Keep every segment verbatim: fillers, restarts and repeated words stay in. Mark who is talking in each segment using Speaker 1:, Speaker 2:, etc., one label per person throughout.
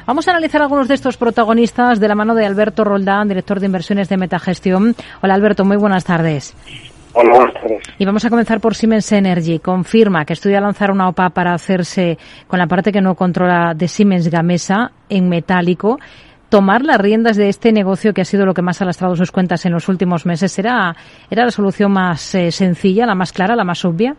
Speaker 1: Vamos a analizar algunos de estos protagonistas de la mano de Alberto Roldán, director de inversiones de Metagestión. Hola Alberto, muy buenas tardes.
Speaker 2: Hola, buenas tardes.
Speaker 1: Y vamos a comenzar por Siemens Energy. Confirma que estudia lanzar una O P A para hacerse con la parte que no controla de Siemens Gamesa en metálico. Tomar las riendas de este negocio, que ha sido lo que más ha lastrado sus cuentas en los últimos meses, ¿era, era la solución más eh, sencilla, la más clara, la más obvia?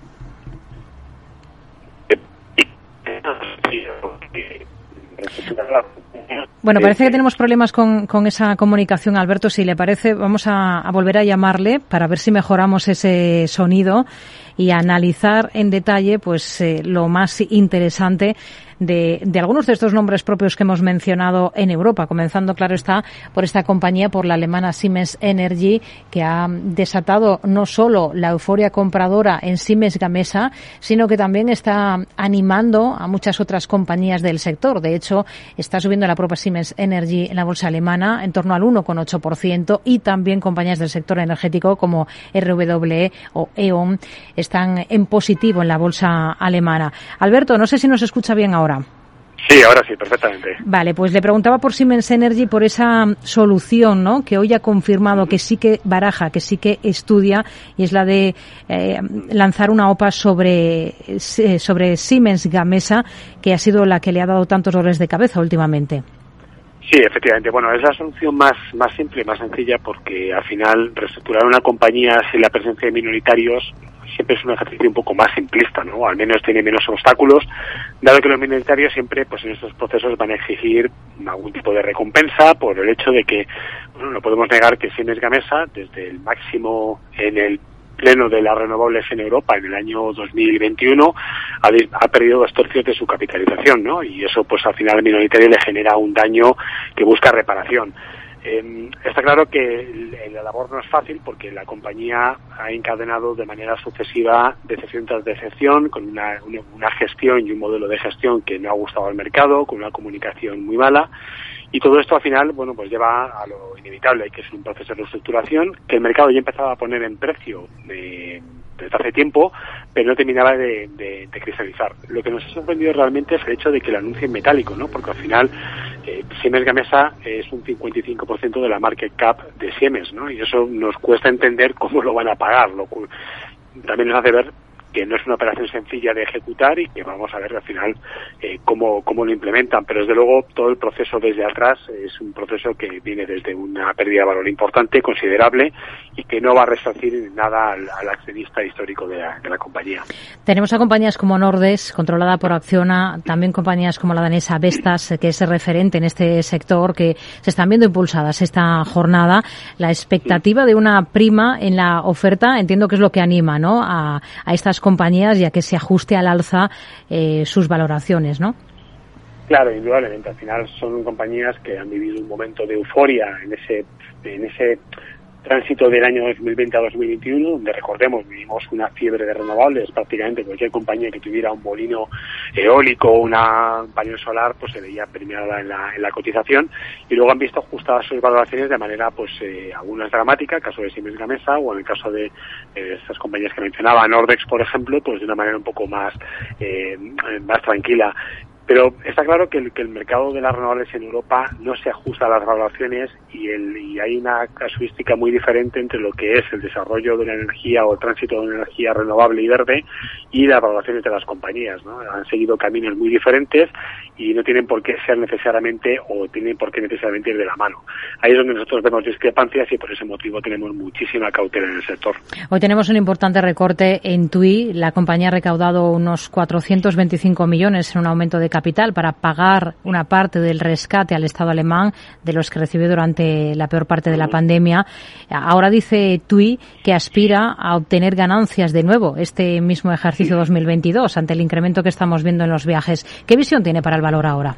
Speaker 1: Bueno, parece que tenemos problemas con, con esa comunicación, Alberto. Si le parece, vamos a, a volver a llamarle para ver si mejoramos ese sonido y analizar en detalle pues eh, lo más interesante de, de algunos de estos nombres propios que hemos mencionado en Europa, comenzando, claro está, por esta compañía, por la alemana Siemens Energy, que ha desatado no solo la euforia compradora en Siemens Gamesa, sino que también está animando a muchas otras compañías del sector. De hecho, está subiendo la propia Siemens Energy en la bolsa alemana en torno al uno coma ocho por ciento, y también compañías del sector energético como R W E o E O N están en positivo en la bolsa alemana. Alberto, no sé si nos escucha bien ahora.
Speaker 2: Sí, ahora sí, perfectamente.
Speaker 1: Vale, pues le preguntaba por Siemens Energy, por esa solución, ¿no?, que hoy ha confirmado que sí que baraja, que sí que estudia, y es la de eh, lanzar una O P A sobre, eh, sobre Siemens Gamesa, que ha sido la que le ha dado tantos dolores de cabeza últimamente.
Speaker 2: Sí, efectivamente. Bueno, es la solución más más simple, más sencilla, porque al final reestructurar una compañía sin la presencia de minoritarios siempre es un ejercicio un poco más simplista, ¿no? Al menos tiene menos obstáculos, dado que los minoritarios siempre, pues en estos procesos van a exigir algún tipo de recompensa por el hecho de que, bueno, no podemos negar que Siemens Gamesa, desde el máximo en el pleno de las renovables en Europa en el año dos mil veintiuno, ha, ha perdido dos tercios de su capitalización, ¿no? Y eso, pues al final al minoritario le genera un daño que busca reparación. Eh, está claro que la labor no es fácil, porque la compañía ha encadenado de manera sucesiva decepción tras decepción, con una, una, una gestión y un modelo de gestión que no ha gustado al mercado, con una comunicación muy mala. Y todo esto al final, bueno, pues lleva a lo inevitable, que es un proceso de reestructuración que el mercado ya empezaba a poner en precio de, desde hace tiempo, pero no terminaba de, de, de cristalizar. Lo que nos ha sorprendido realmente es el hecho de que lo anuncie en metálico, ¿no? Porque al final eh, Siemens Gamesa es un cincuenta y cinco por ciento de la market cap de Siemens, ¿no? Y eso nos cuesta entender cómo lo van a pagar, lo cual también nos hace ver que no es una operación sencilla de ejecutar, y que vamos a ver al final eh, cómo, cómo lo implementan. Pero desde luego todo el proceso desde atrás es un proceso que viene desde una pérdida de valor importante, considerable, y que no va a resarcir nada al, al accionista histórico de la, de la compañía.
Speaker 1: Tenemos a compañías como Nordes, controlada por Acciona, también compañías como la danesa Vestas, que es referente en este sector, que se están viendo impulsadas esta jornada. La expectativa de una prima en la oferta, entiendo que es lo que anima, ¿no?, a, a estas compañías, ya que se ajuste al alza eh, sus valoraciones, ¿no?
Speaker 2: Claro, indudablemente. Al final son compañías que han vivido un momento de euforia en ese en ese tránsito del año dos mil veinte a dos mil veintiuno, donde, recordemos, vivimos una fiebre de renovables. Prácticamente cualquier compañía que tuviera un molino eólico o una un panel solar, pues se veía premiada en la, en la cotización, y luego han visto ajustadas sus valoraciones de manera, pues, eh, algunas dramática, el caso de Siemens Gamesa, o en el caso de eh, estas compañías que mencionaba, Nordex, por ejemplo, pues de una manera un poco más, eh, más tranquila. Pero está claro que el, que el mercado de las renovables en Europa no se ajusta a las valoraciones, y, el, y hay una casuística muy diferente entre lo que es el desarrollo de una energía o el tránsito de una energía renovable y verde y las valoraciones de las compañías, ¿no? Han seguido caminos muy diferentes y no tienen por qué ser necesariamente, o tienen por qué necesariamente ir de la mano. Ahí es donde nosotros vemos discrepancias, y por ese motivo tenemos muchísima cautela en el sector.
Speaker 1: Hoy tenemos un importante recorte en T U I. La compañía ha recaudado unos cuatrocientos veinticinco millones en un aumento de capital para pagar una parte del rescate al Estado alemán de los que recibió durante la peor parte de la pandemia. Ahora dice T U I que aspira a obtener ganancias de nuevo este mismo ejercicio dos mil veintidós ante el incremento que estamos viendo en los viajes. ¿Qué visión tiene para el valor ahora?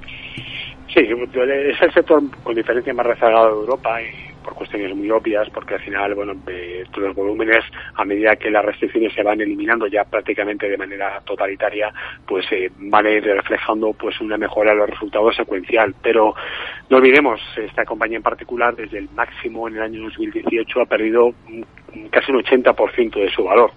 Speaker 2: Sí, es el sector con diferencia más rezagado de Europa, y por cuestiones muy obvias, porque al final, bueno, eh, los volúmenes, a medida que las restricciones se van eliminando ya prácticamente de manera totalitaria, pues eh, van a ir reflejando pues una mejora en los resultados secuencial. Pero no olvidemos, esta compañía en particular, desde el máximo en el año dos mil dieciocho, ha perdido casi un ochenta por ciento de su valor.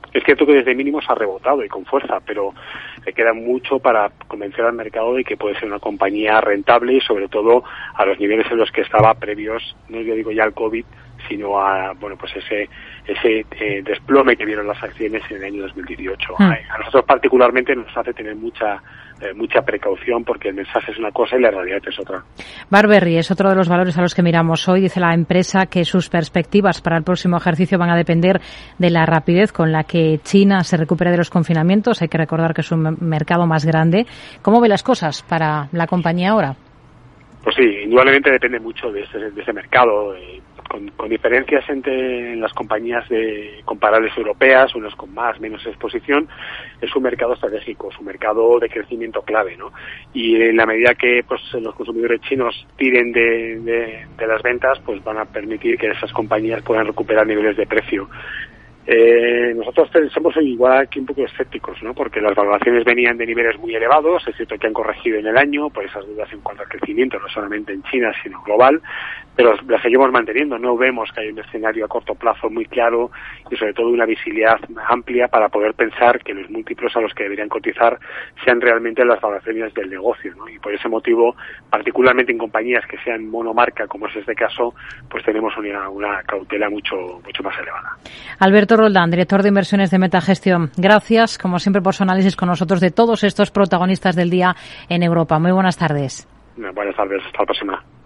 Speaker 2: Es cierto que desde mínimos ha rebotado y con fuerza, pero le queda mucho para convencer al mercado de que puede ser una compañía rentable y sobre todo a los niveles en los que estaba previos, no yo digo ya al COVID, sino a bueno pues ese ese eh, desplome que vieron las acciones en el año dos mil dieciocho. Mm. A nosotros particularmente nos hace tener mucha eh, mucha precaución porque el mensaje es una cosa y la realidad es otra.
Speaker 1: Burberry es otro de los valores a los que miramos hoy. Dice la empresa que sus perspectivas para el próximo ejercicio van a depender de la rapidez con la que China se recupere de los confinamientos. Hay que recordar que es un mercado más grande. ¿Cómo ve las cosas para la compañía ahora?
Speaker 2: Pues sí, indudablemente depende mucho de ese, de ese mercado. Eh, Con, con diferencias entre las compañías de comparables europeas, unas con más, menos exposición, es un mercado estratégico, es un mercado de crecimiento clave, ¿no? Y en la medida que pues los consumidores chinos tiren de, de, de las ventas, pues van a permitir que esas compañías puedan recuperar niveles de precio. Eh, nosotros somos igual aquí un poco escépticos, ¿no? Porque las valoraciones venían de niveles muy elevados, es cierto que han corregido en el año por esas dudas en cuanto al crecimiento, no solamente en China, sino global, pero las seguimos manteniendo. No vemos que hay un escenario a corto plazo muy claro y sobre todo una visibilidad amplia para poder pensar que los múltiplos a los que deberían cotizar sean realmente las valoraciones del negocio, ¿no? Y por ese motivo, particularmente en compañías que sean monomarca, como es este caso, pues tenemos una, una cautela mucho, mucho más elevada.
Speaker 1: Alberto Roldán, director de inversiones de Metagestión. Gracias, como siempre, por su análisis con nosotros de todos estos protagonistas del día en Europa. Muy buenas tardes.
Speaker 2: Buenas tardes, hasta la próxima.